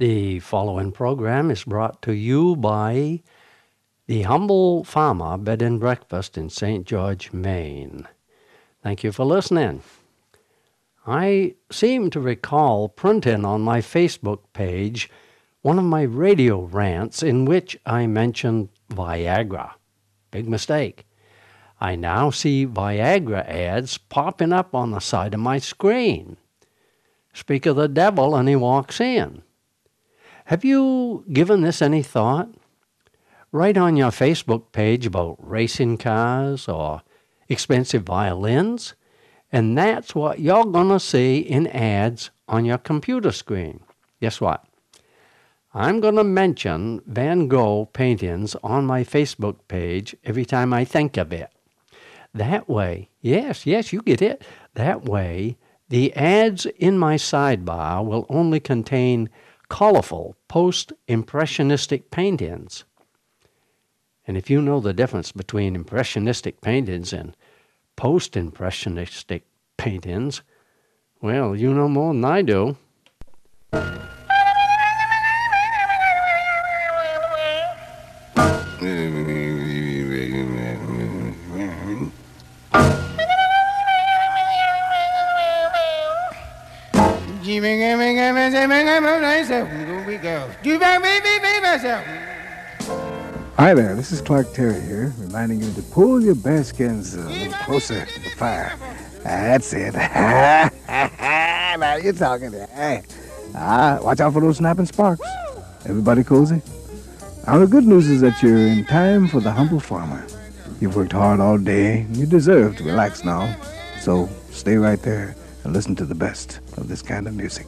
The following program is brought to you by the Humble Farmer Bed and Breakfast in St. George, Maine. Thank you for listening. I seem to recall printing on my Facebook page one of my radio rants in which I mentioned Viagra. Big mistake. I now see Viagra ads popping up on the side of my screen. Speak of the devil and he walks in. Have you given this any thought? Write on your Facebook page about racing cars or expensive violins, and that's what you're going to see in ads on your computer screen. Guess what? I'm going to mention Van Gogh paintings on my Facebook page every time I think of it. That way, yes, you get it. That way, the ads in my sidebar will only contain colorful post-impressionistic paintings. And if you know the difference between impressionistic paintings and post-impressionistic paintings, well, you know more than I do. Hi there, this is Clark Terry here, reminding you to pull your bearskins a little closer to the fire. That's it. Now you're talking. Watch out for those snapping sparks. Everybody cozy? Now the good news is that you're in time for the Humble Farmer. You've worked hard all day, and you deserve to relax now. So stay right there and listen to the best of this kind of music.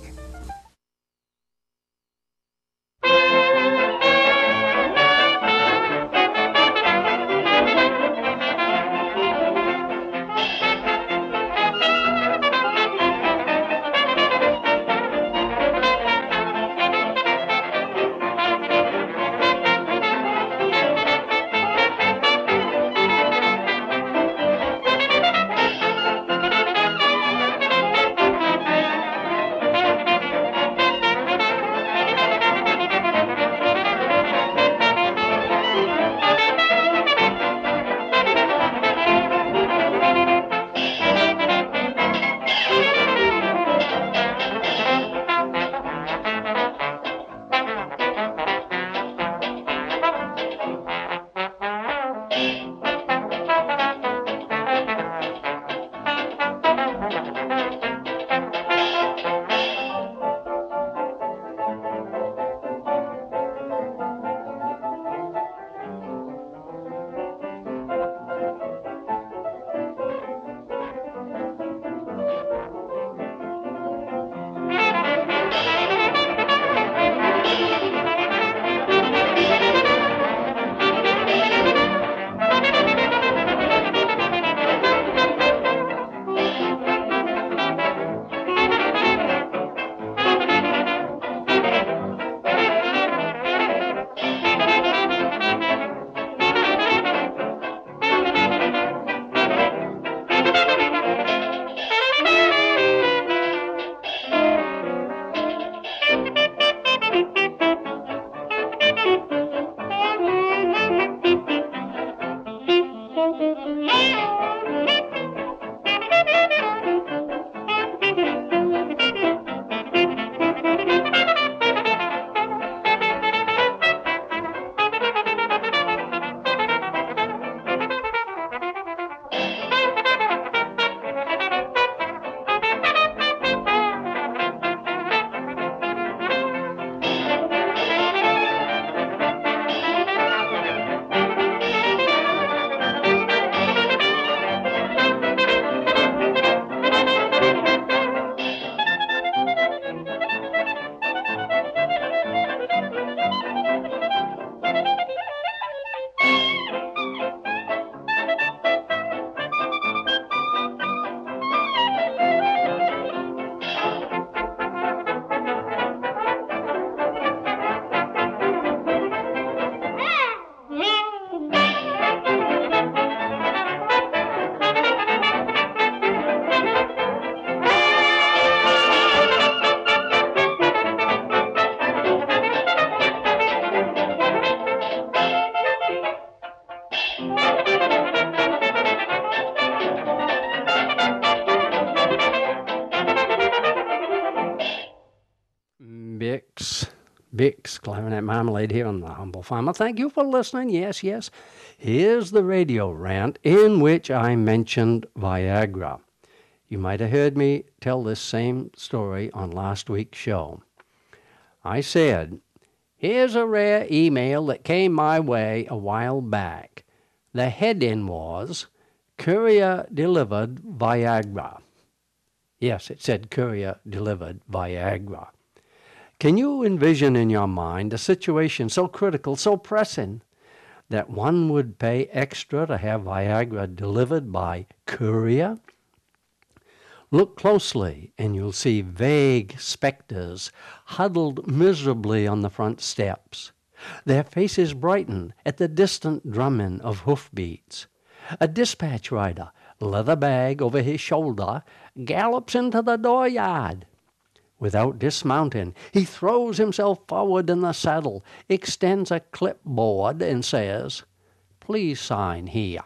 Bix Clarinet Marmalade here on The Humble Farmer. Thank you for listening. Yes, yes. Here's the radio rant in which I mentioned Viagra. You might have heard me tell this same story on last week's show. I said, here's a rare email that came my way a while back. The heading was, Courier Delivered Viagra. Yes, it said Courier Delivered Viagra. Can you envision in your mind a situation so critical, so pressing, that one would pay extra to have Viagra delivered by courier? Look closely, and you'll see vague specters huddled miserably on the front steps. Their faces brighten at the distant drumming of hoofbeats. A dispatch rider, leather bag over his shoulder, gallops into the dooryard. Without dismounting, he throws himself forward in the saddle, extends a clipboard, and says, "Please sign here."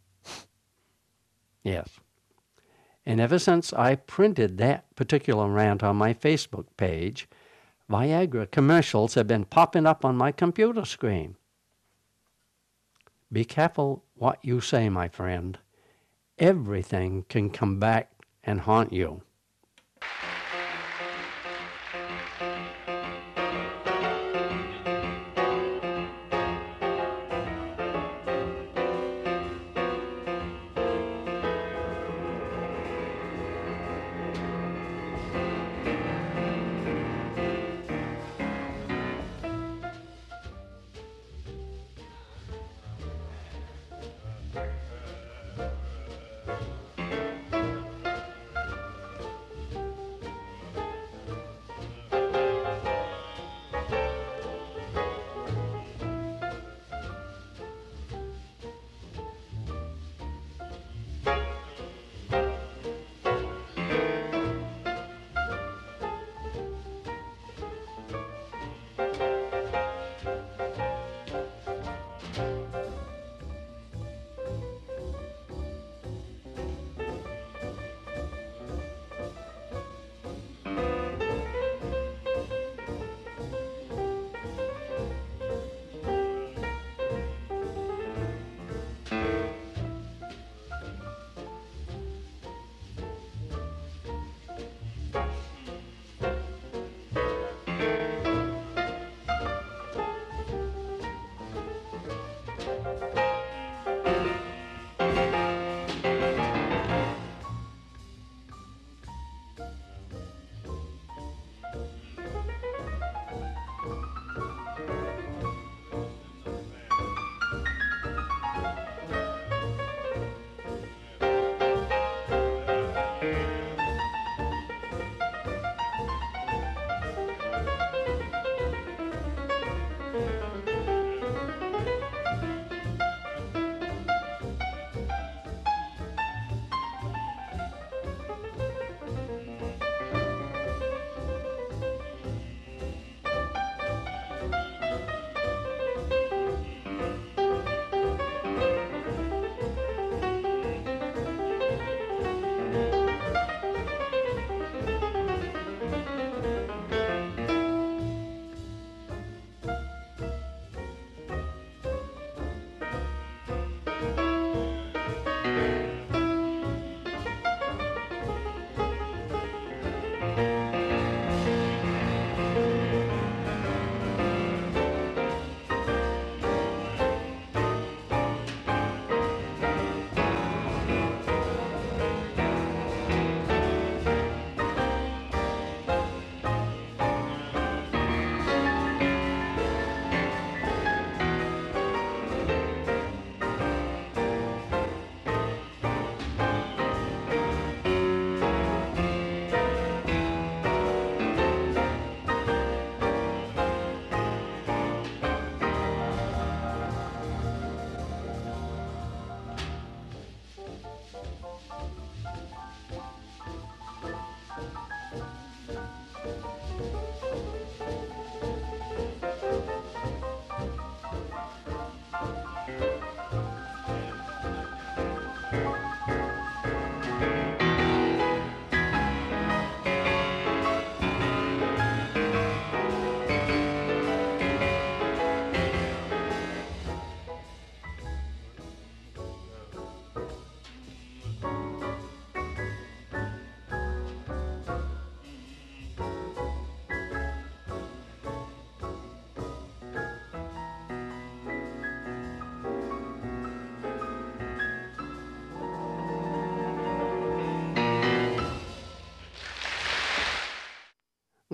Yes. And ever since I printed that particular rant on my Facebook page, Viagra commercials have been popping up on my computer screen. Be careful what you say, my friend. Everything can come back and haunt you.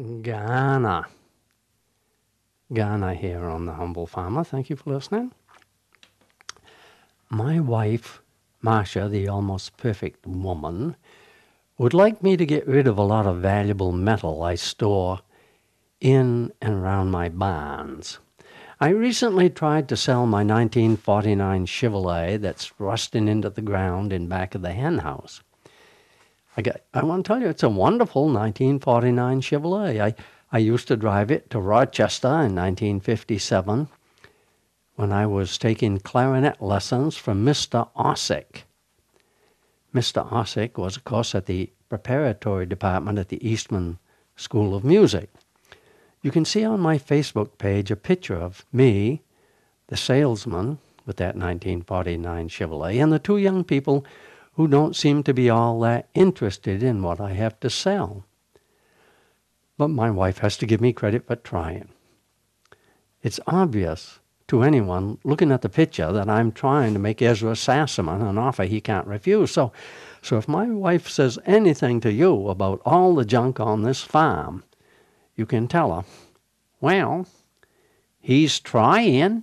Ghana. Ghana here on The Humble Farmer. Thank you for listening. My wife, Marcia, the almost perfect woman, would like me to get rid of a lot of valuable metal I store in and around my barns. I recently tried to sell my 1949 Chevrolet that's rusting into the ground in back of the hen house. I want to tell you, it's a wonderful 1949 Chevrolet. I used to drive it to Rochester in 1957 when I was taking clarinet lessons from Mr. Ossick. Mr. Ossick was, of course, at the preparatory department at the Eastman School of Music. You can see on my Facebook page a picture of me, the salesman with that 1949 Chevrolet, and the two young people who don't seem to be all that interested in what I have to sell. But my wife has to give me credit for trying. It's obvious to anyone looking at the picture that I'm trying to make Ezra Sassaman an offer he can't refuse. So if my wife says anything to you about all the junk on this farm, you can tell her, well, he's trying.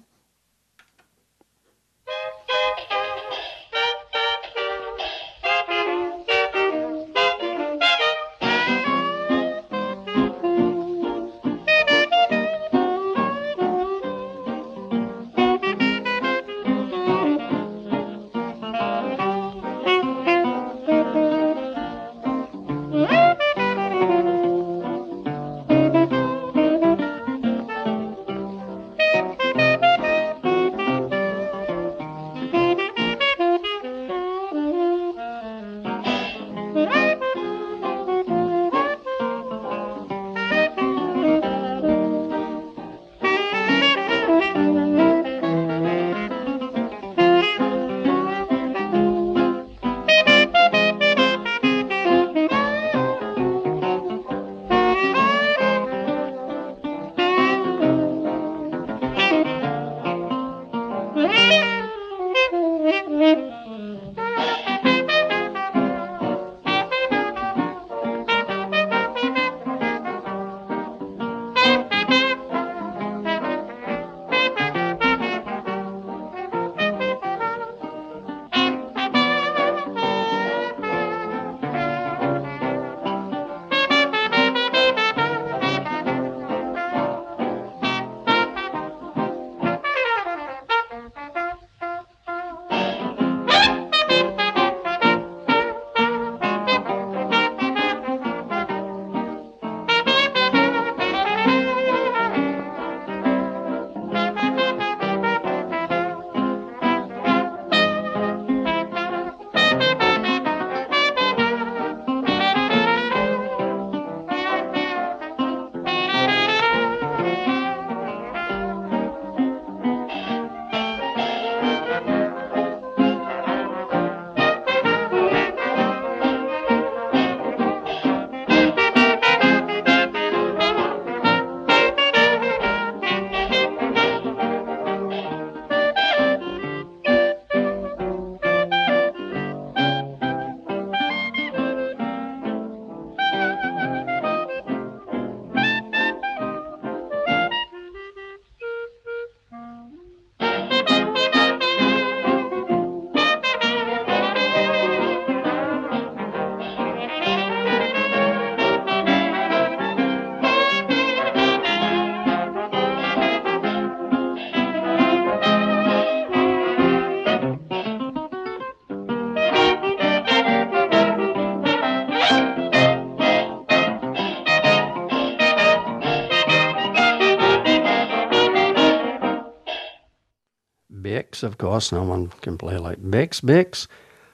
Bix, of course, no one can play like Bix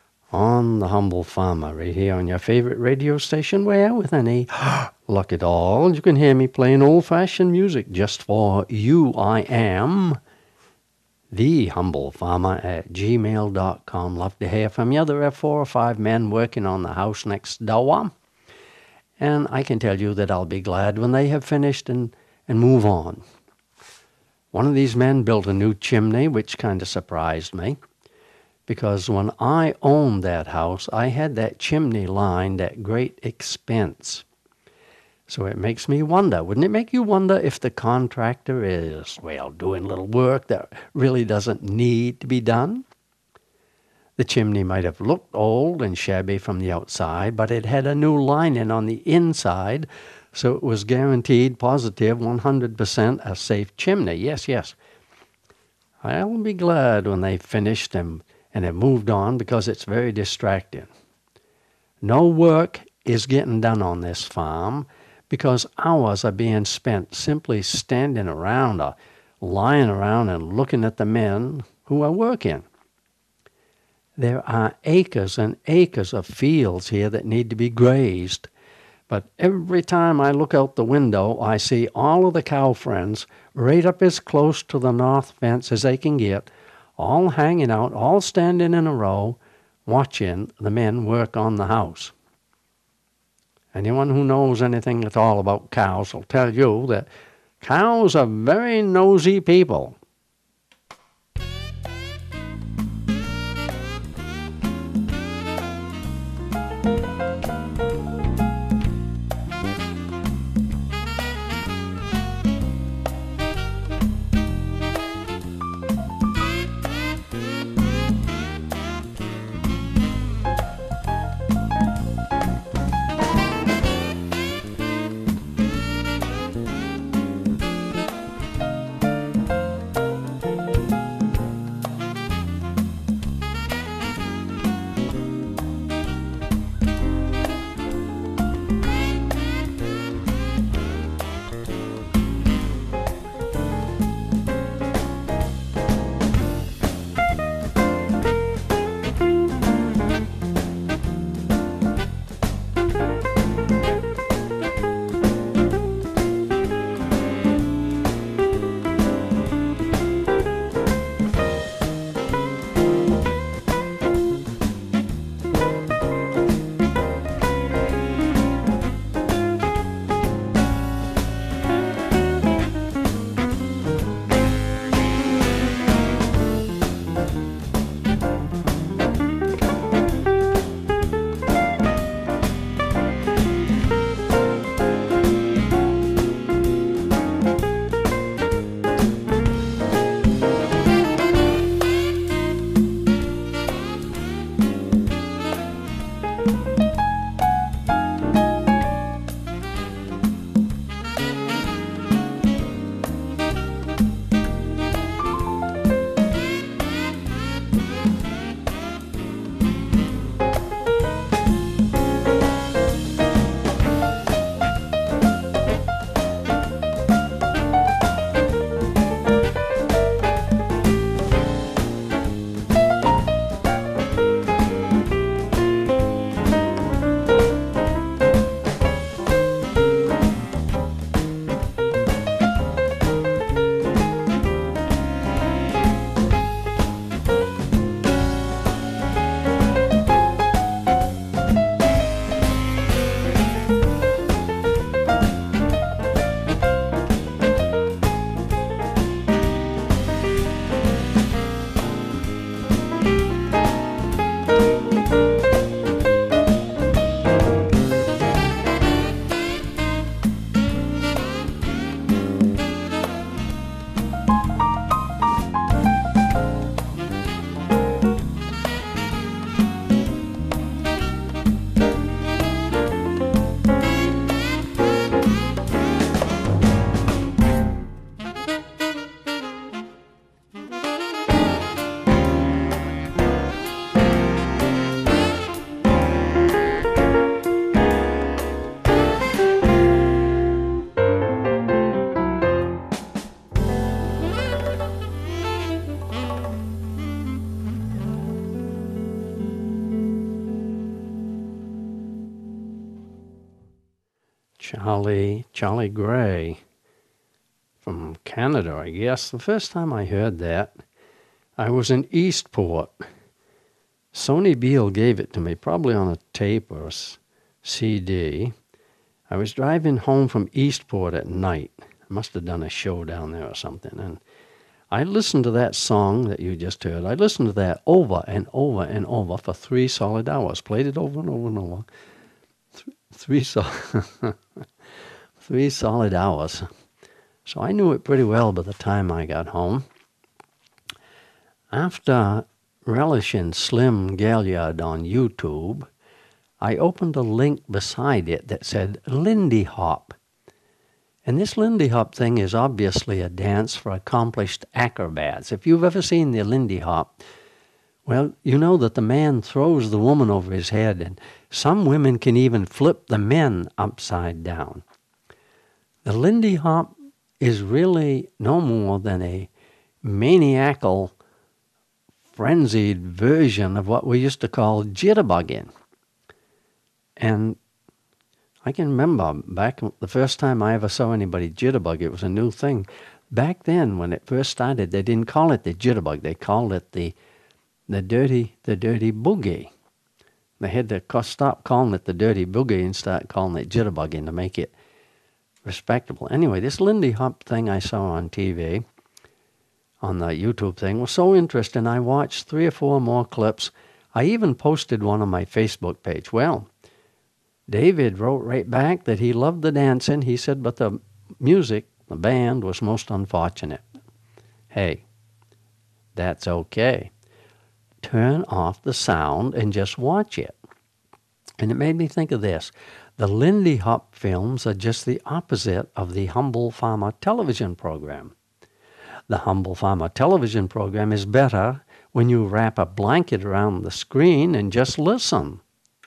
on The Humble Farmer, right here on your favorite radio station, where with any luck at all, you can hear me playing old-fashioned music just for you. I am thehumble.farmer@gmail.com. Love to hear from you. There are 4 or 5 men working on the house next door, and I can tell you that I'll be glad when they have finished and move on. One of these men built a new chimney, which kind of surprised me, because when I owned that house, I had that chimney lined at great expense. So it makes me wonder, wouldn't it make you wonder if the contractor is, well, doing little work that really doesn't need to be done? The chimney might have looked old and shabby from the outside, but it had a new lining on the inside, so it was guaranteed positive 100% a safe chimney. Yes, yes. I'll be glad when they've finished and have moved on, because it's very distracting. No work is getting done on this farm because hours are being spent simply standing around or lying around and looking at the men who are working. There are acres and acres of fields here that need to be grazed, but every time I look out the window, I see all of the cow friends right up as close to the north fence as they can get, all hanging out, all standing in a row, watching the men work on the house. Anyone who knows anything at all about cows will tell you that cows are very nosy people. Charlie Gray from Canada, I guess. The first time I heard that, I was in Eastport. Sonny Beale gave it to me, probably on a tape or a CD. I was driving home from Eastport at night. I must have done a show down there or something. And I listened to that song that you just heard. I listened to that over and over and over for 3 solid hours. Played it over and over and over. Three songs. 3 solid hours. So I knew it pretty well by the time I got home. After relishing Slim Gaillard on YouTube, I opened a link beside it that said Lindy Hop. And this Lindy Hop thing is obviously a dance for accomplished acrobats. If you've ever seen the Lindy Hop, well, you know that the man throws the woman over his head, and some women can even flip the men upside down. The Lindy Hop is really no more than a maniacal, frenzied version of what we used to call jitterbugging. And I can remember back the first time I ever saw anybody jitterbug, it was a new thing. Back then, when it first started, they didn't call it the jitterbug. They called it the dirty boogie. They had to stop calling it the dirty boogie and start calling it jitterbugging to make it respectable. Anyway, this Lindy Hop thing I saw on TV, on the YouTube thing, was so interesting. I watched 3 or 4 more clips. I even posted one on my Facebook page. Well, David wrote right back that he loved the dancing. He said, but the music, the band, was most unfortunate. Hey, that's okay. Turn off the sound and just watch it. And it made me think of this. The Lindy Hop films are just the opposite of the Humble Farmer television program. The Humble Farmer television program is better when you wrap a blanket around the screen and just listen.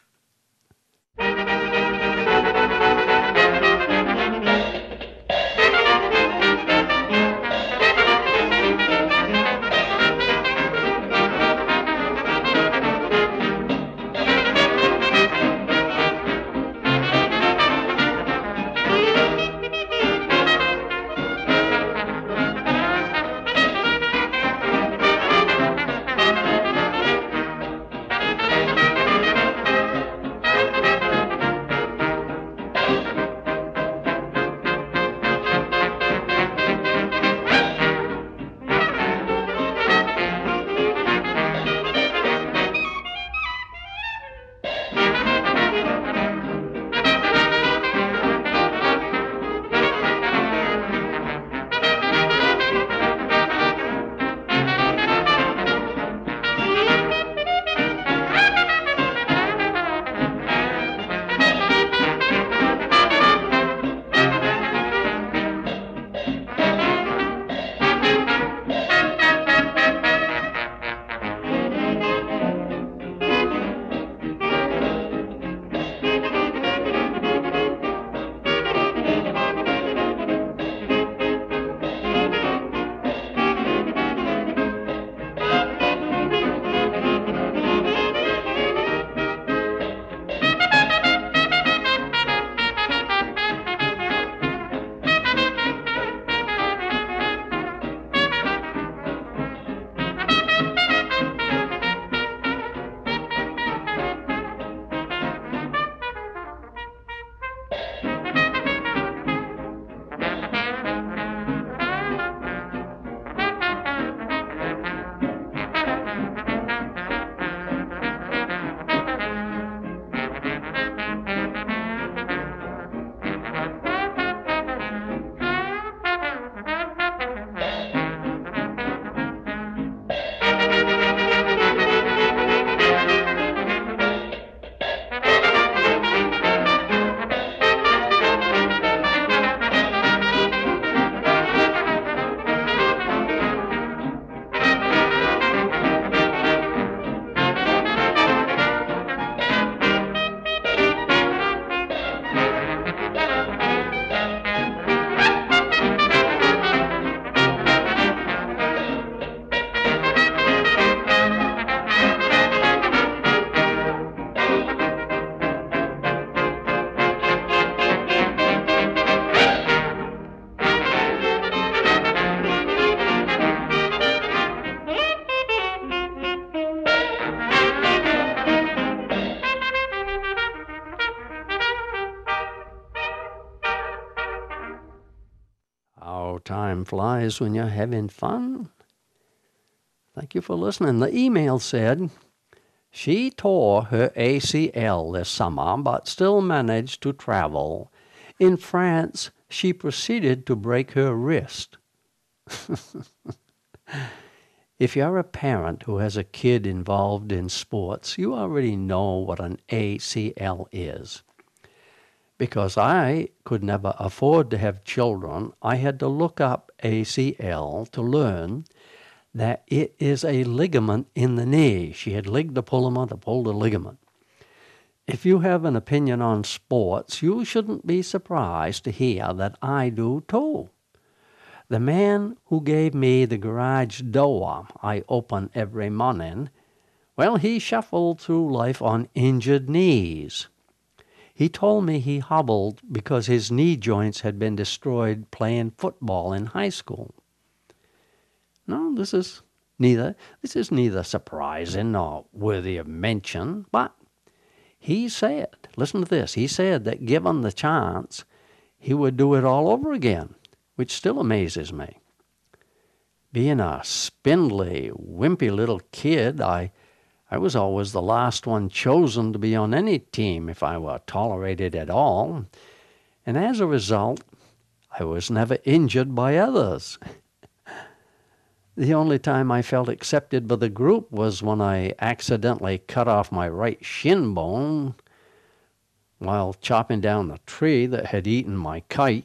Time flies when you're having fun. Thank you for listening. The email said, she tore her ACL this summer, but still managed to travel In France, she proceeded to break her wrist. If you're a parent who has a kid involved in sports, you already know what an ACL is. Because I could never afford to have children, I had to look up ACL to learn that it is a ligament in the knee. She had ligdopulma to pull the ligament. If you have an opinion on sports, you shouldn't be surprised to hear that I do too. The man who gave me the garage door I open every morning, well, he shuffled through life on injured knees. He told me he hobbled because his knee joints had been destroyed playing football in high school. No, this is neither surprising nor worthy of mention, but he said, listen to this, he said that given the chance, he would do it all over again, which still amazes me. Being a spindly, wimpy little kid, I was always the last one chosen to be on any team if I were tolerated at all, and as a result, I was never injured by others. The only time I felt accepted by the group was when I accidentally cut off my right shin bone while chopping down the tree that had eaten my kite.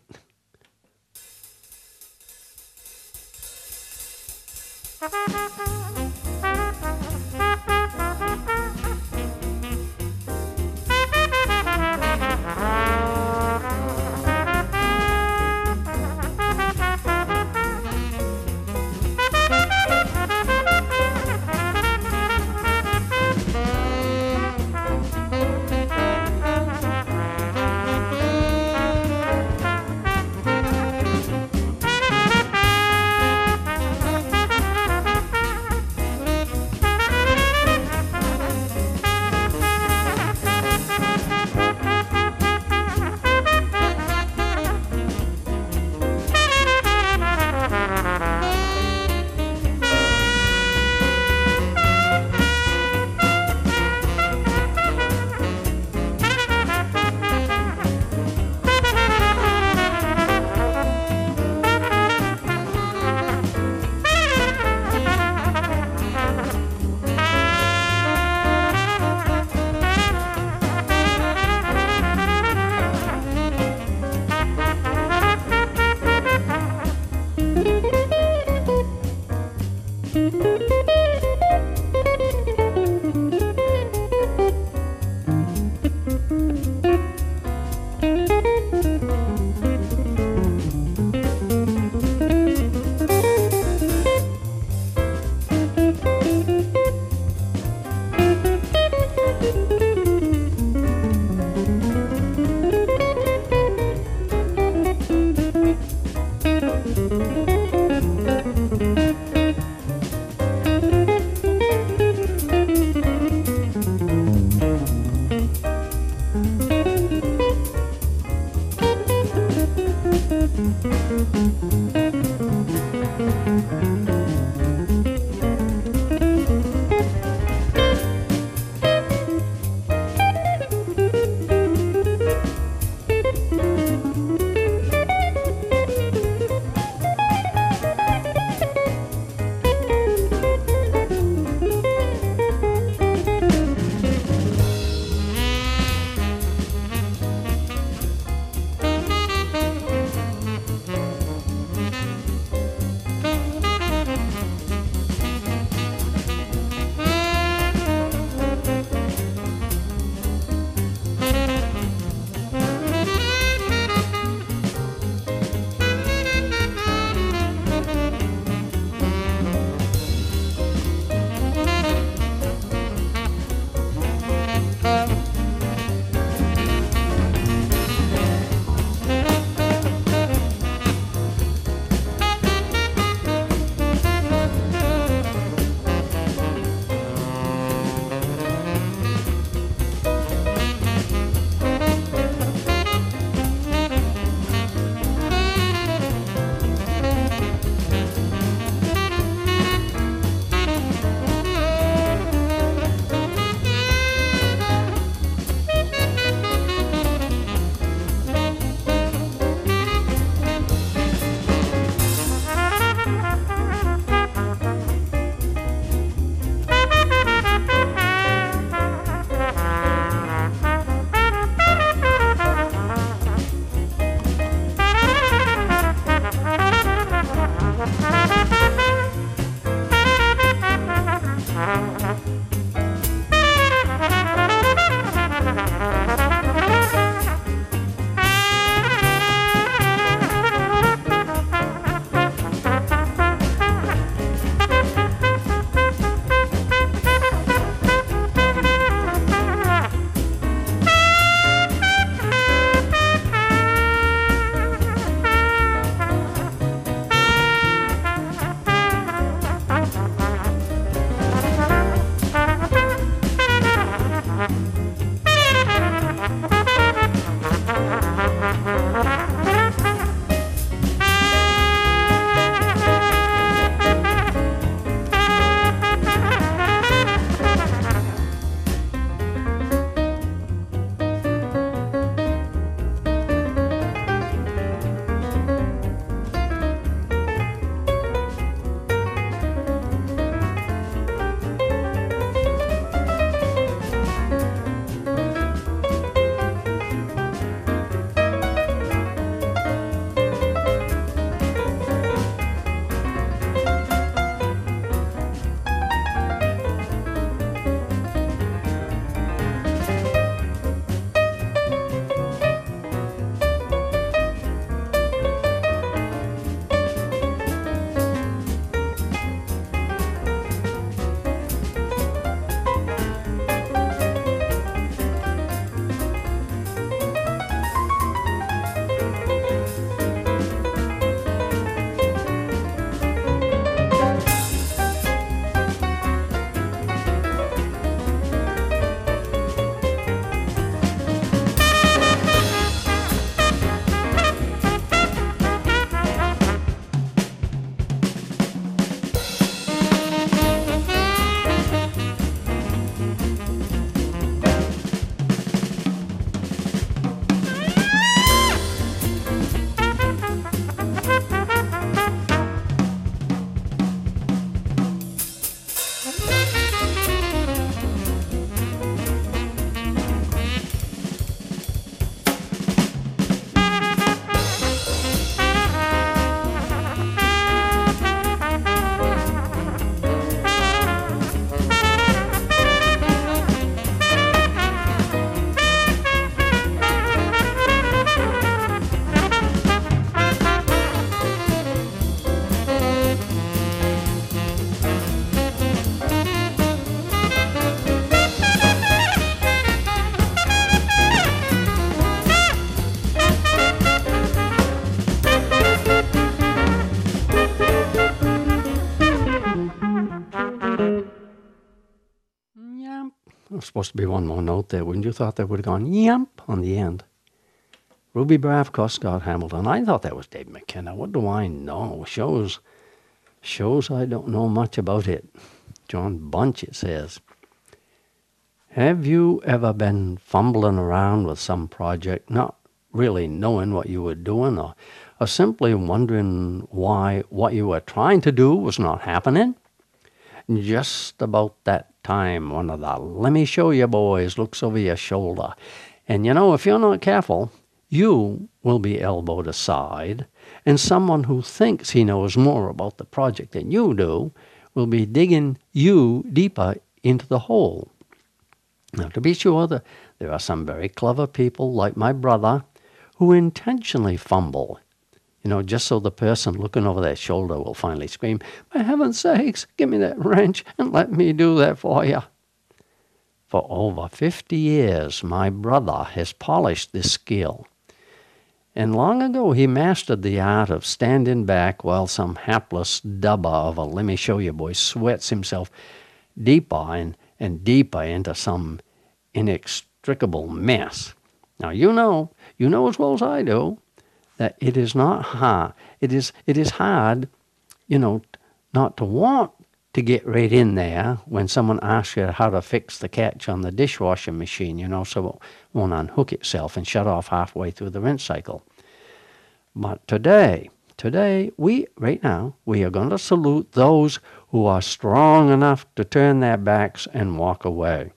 was supposed to be one more note there. Wouldn't you thought that would have gone yump on the end? Ruby Bravko, Scott Hamilton. I thought that was Dave McKenna. What do I know? Shows I don't know much about it. John Bunch, it says. Have you ever been fumbling around with some project, not really knowing what you were doing, or simply wondering why what you were trying to do was not happening? Just about that time, one of the "let me show you" boys looks over your shoulder. And you know, if you're not careful, you will be elbowed aside, and someone who thinks he knows more about the project than you do will be digging you deeper into the hole. Now, to be sure, there are some very clever people, like my brother, who intentionally fumble, just so the person looking over their shoulder will finally scream, "For heaven's sakes, give me that wrench and let me do that for you." For over 50 years, my brother has polished this skill. And long ago, he mastered the art of standing back while some hapless dubber of a "let me show you" boy sweats himself deeper and deeper into some inextricable mess. Now, you know as well as I do, that it is not hard. It is hard, not to want to get right in there when someone asks you how to fix the catch on the dishwasher machine, so it won't unhook itself and shut off halfway through the rinse cycle. But today, right now, we are going to salute those who are strong enough to turn their backs and walk away.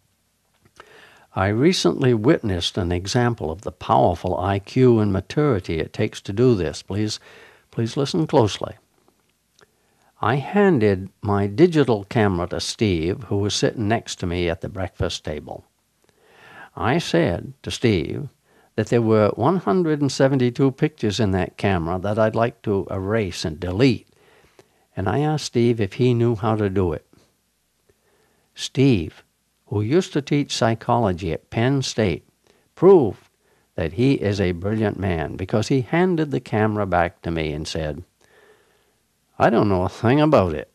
I recently witnessed an example of the powerful IQ and maturity it takes to do this. Please listen closely. I handed my digital camera to Steve, who was sitting next to me at the breakfast table. I said to Steve that there were 172 pictures in that camera that I'd like to erase and delete, and I asked Steve if he knew how to do it. Steve, who used to teach psychology at Penn State, proved that he is a brilliant man because he handed the camera back to me and said, "I don't know a thing about it."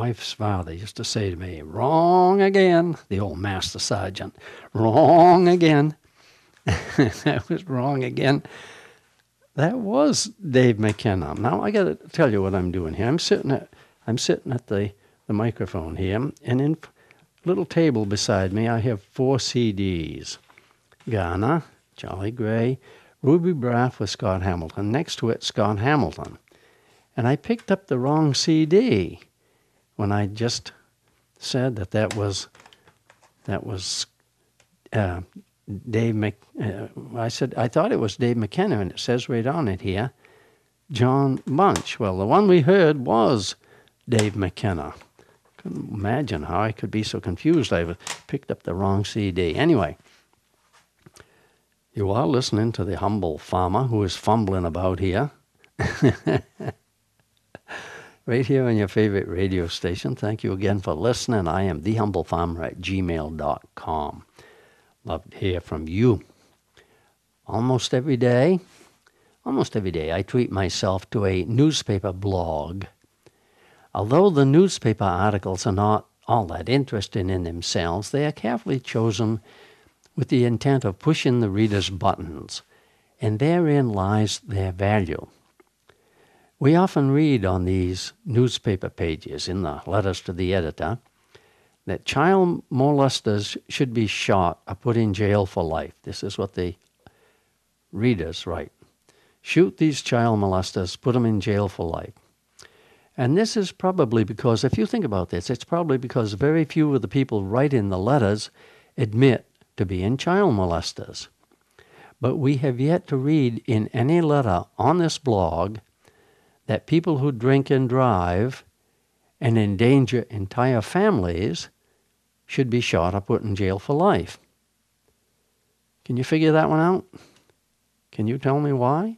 wife's father used to say to me, "Wrong again," the old master sergeant. "Wrong again." That was wrong again. That was Dave McKenna. Now I got to tell you what I'm doing here. I'm sitting at the microphone here, and in little table beside me, I have 4 CDs. Ghana, Charlie Gray, Ruby Braff with Scott Hamilton. Next to it, Scott Hamilton. And I picked up the wrong CD when I just said that was Dave I said I thought it was Dave McKenna, and it says right on it here, John Bunch. Well, the one we heard was Dave McKenna. Couldn't imagine how I could be so confused. I picked up the wrong CD. Anyway, you are listening to the humble farmer who is fumbling about here. Right here on your favorite radio station. Thank you again for listening. I am thehumblefarmer@gmail.com. Love to hear from you. Almost every day, I treat myself to a newspaper blog. Although the newspaper articles are not all that interesting in themselves, they are carefully chosen with the intent of pushing the reader's buttons, and therein lies their value. We often read on these newspaper pages, in the letters to the editor, that child molesters should be shot or put in jail for life. This is what the readers write. Shoot these child molesters, put them in jail for life. And this is probably because, if you think about this, it's probably because very few of the people writing the letters admit to being child molesters. But we have yet to read in any letter on this blog that people who drink and drive and endanger entire families should be shot or put in jail for life. Can you figure that one out? Can you tell me why?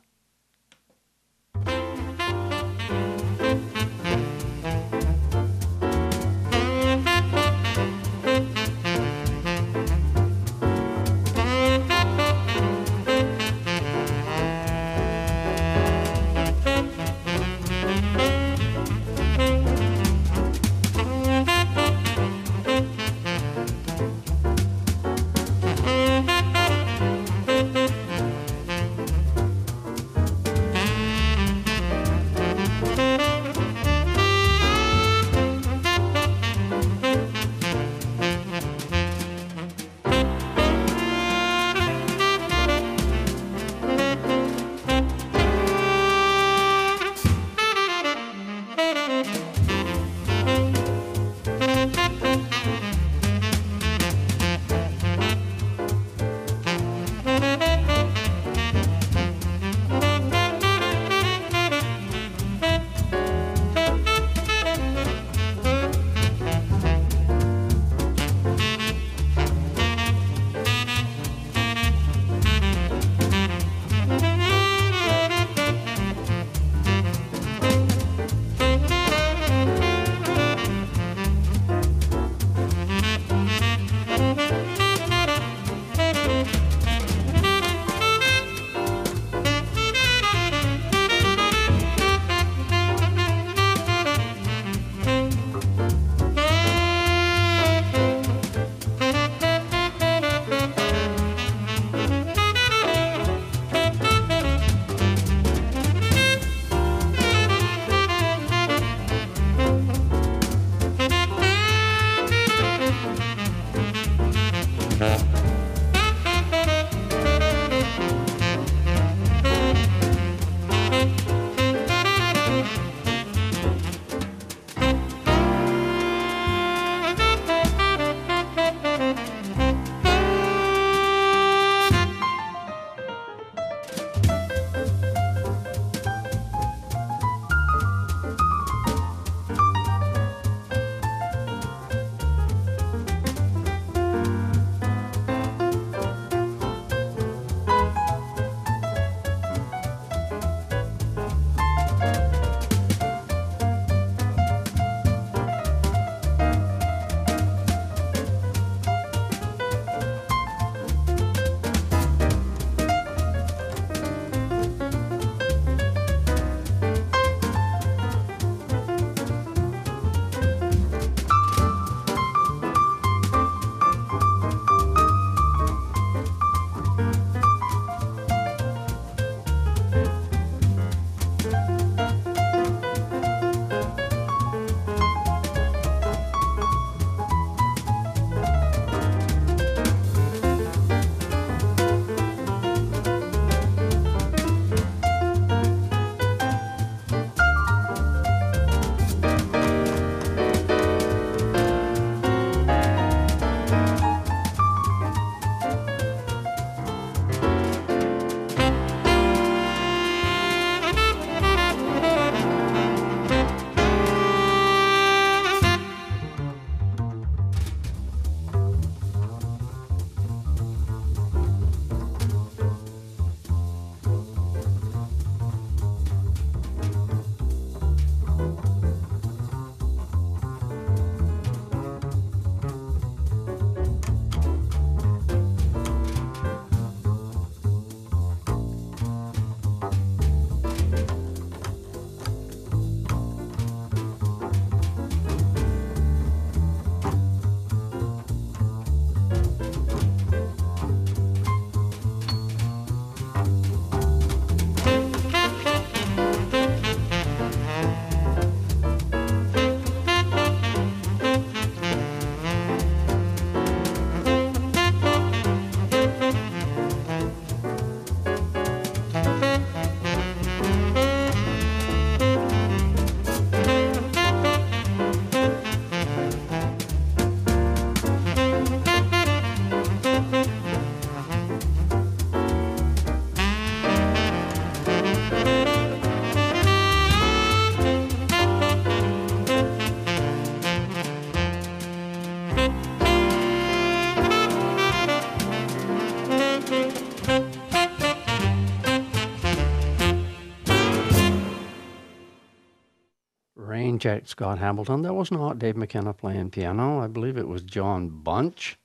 name checked Scott Hamilton. That was not Dave McKenna playing piano. I believe it was John Bunch.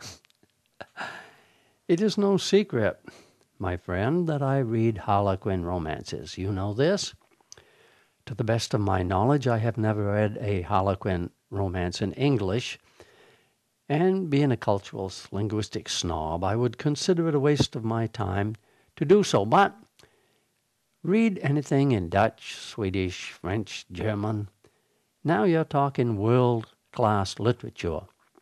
It is no secret, my friend, that I read Harlequin romances. You know this. To the best of my knowledge, I have never read a Harlequin romance in English, and being a cultural linguistic snob, I would consider it a waste of my time to do so. But read anything in Dutch, Swedish, French, German. Now you're talking world-class literature.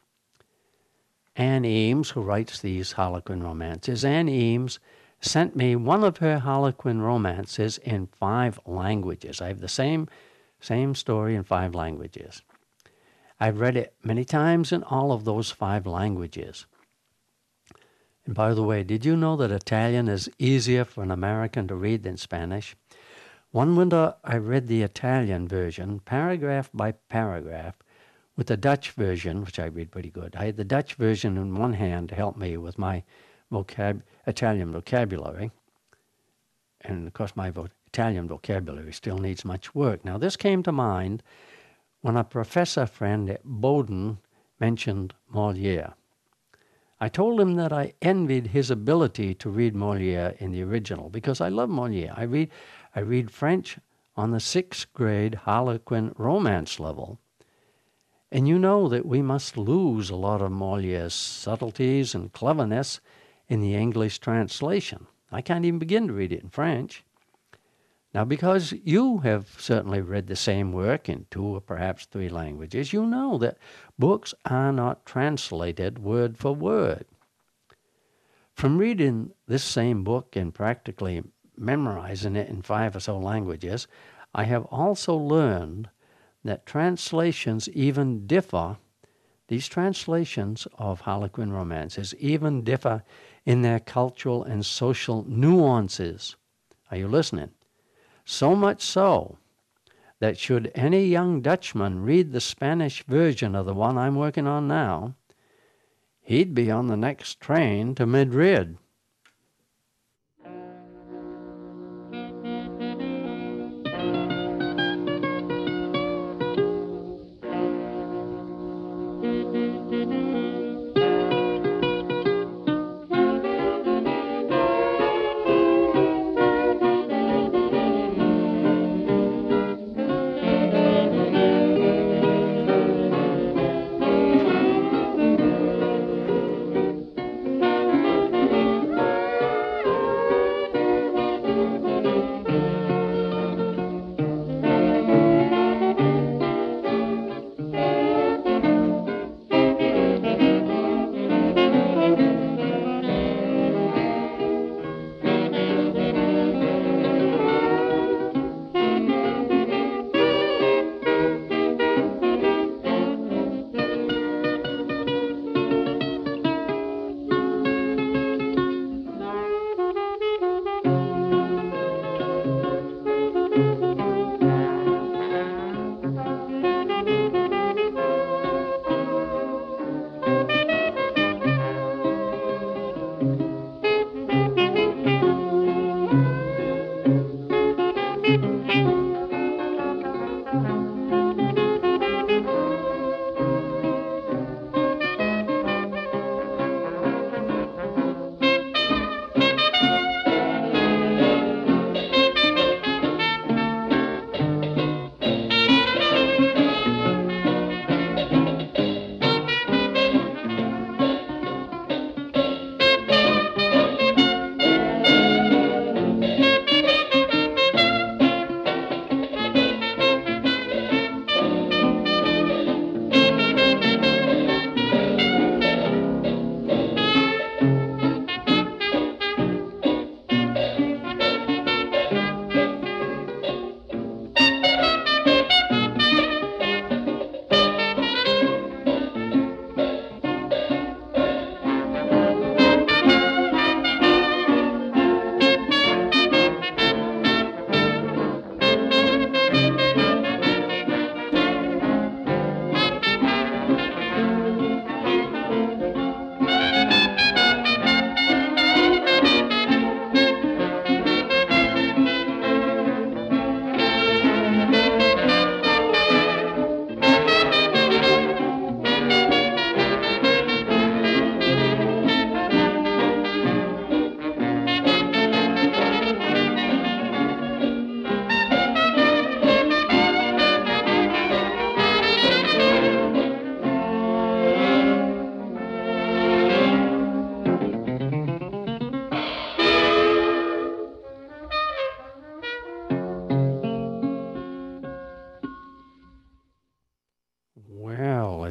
Anne Eames, who writes these Harlequin romances, Anne Eames sent me one of her Harlequin romances in 5 languages. I have the same story in 5 languages. I've read it many times in all of those 5 languages. And by the way, did you know that Italian is easier for an American to read than Spanish? One winter, I read the Italian version, paragraph by paragraph, with the Dutch version, which I read pretty good. I had the Dutch version in one hand to help me with my Italian vocabulary. And of course, my Italian vocabulary still needs much work. Now, this came to mind when a professor friend at Bowdoin mentioned Molière. I told him that I envied his ability to read Molière in the original because I love Molière. I read French on the 6th grade Harlequin romance level. And you know that we must lose a lot of Molière's subtleties and cleverness in the English translation. I can't even begin to read it in French. Now, because you have certainly read the same work in 2 or perhaps 3 languages, you know that books are not translated word for word. From reading this same book and practically memorizing it in 5 or so languages, I have also learned that translations even differ. These translations of Harlequin romances even differ in their cultural and social nuances. Are you listening? So much so that should any young Dutchman read the Spanish version of the one I'm working on now, he'd be on the next train to Madrid.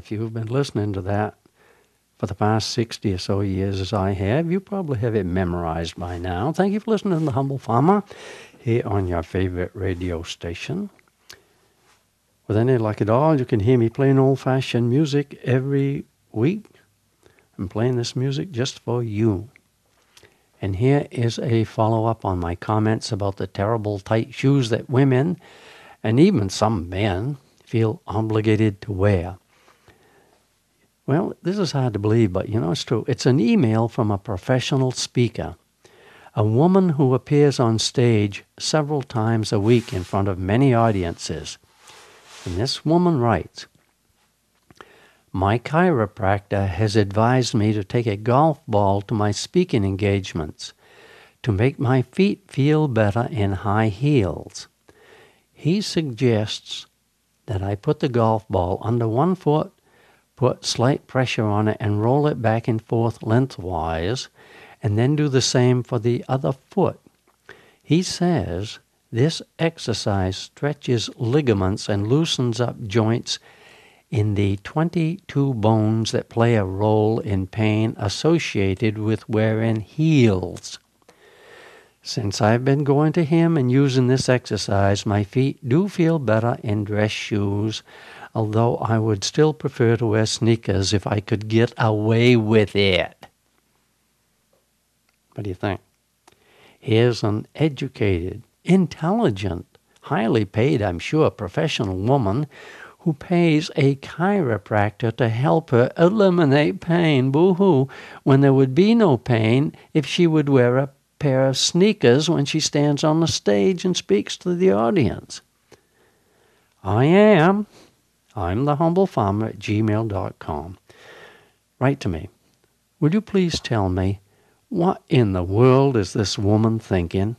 if you've been listening to that for the past 60 or so years as I have, you probably have it memorized by now. Thank you for listening to The Humble Farmer here on your favorite radio station. With any luck at all, you can hear me playing old-fashioned music every week. I'm playing this music just for you. And here is a follow-up on my comments about the terrible tight shoes that women, and even some men, feel obligated to wear. Well, this is hard to believe, but it's true. It's an email from a professional speaker, a woman who appears on stage several times a week in front of many audiences. And this woman writes, "My chiropractor has advised me to take a golf ball to my speaking engagements to make my feet feel better in high heels. He suggests that I put the golf ball under one foot, put slight pressure on it, and roll it back and forth lengthwise, and then do the same for the other foot. He says this exercise stretches ligaments and loosens up joints in the 22 bones that play a role in pain associated with wearing heels. Since I've been going to him and using this exercise, my feet do feel better in dress shoes, although I would still prefer to wear sneakers if I could get away with it." What do you think? Here's an educated, intelligent, highly paid, I'm sure, professional woman who pays a chiropractor to help her eliminate pain, boo-hoo, when there would be no pain if she would wear a pair of sneakers when she stands on the stage and speaks to the audience. I'm thehumblefarmer at gmail.com. Write to me. Would you please tell me, what in the world is this woman thinking?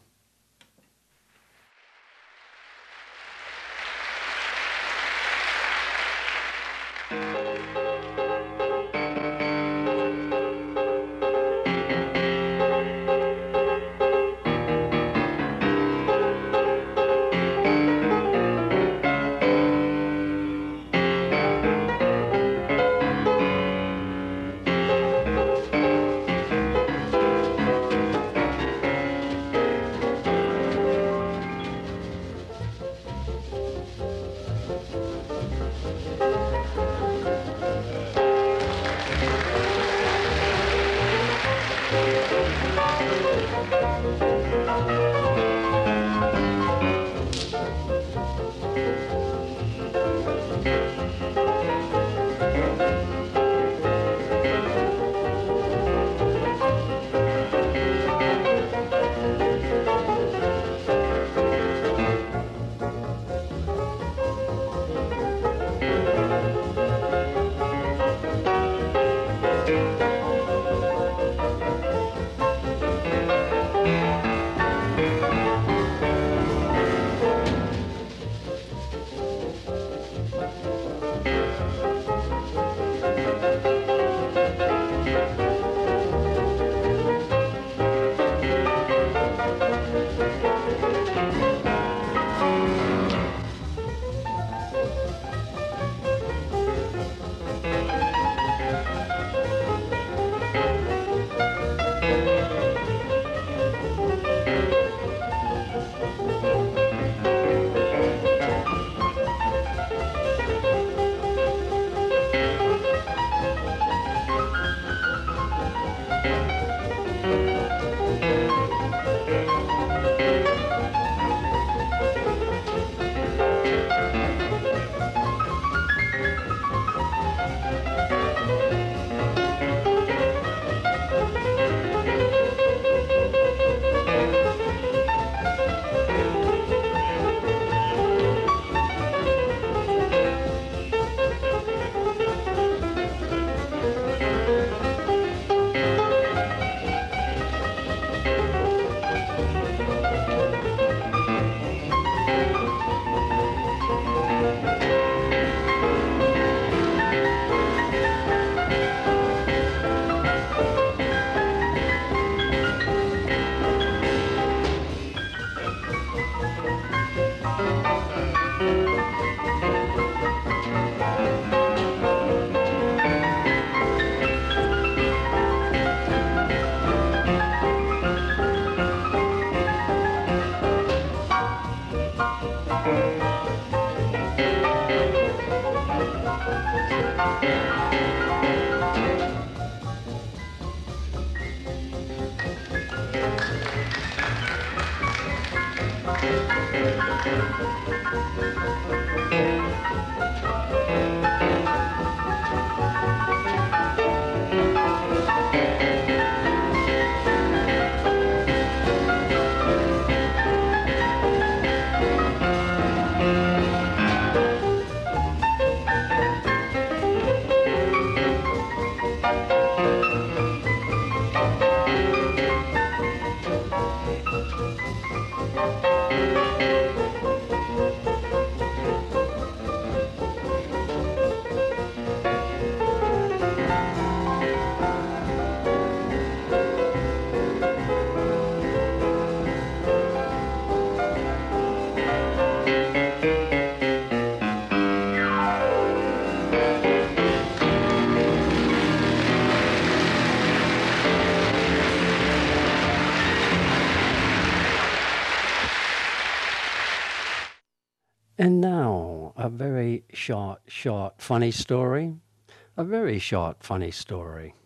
And now, a very short, funny story. A very short, funny story.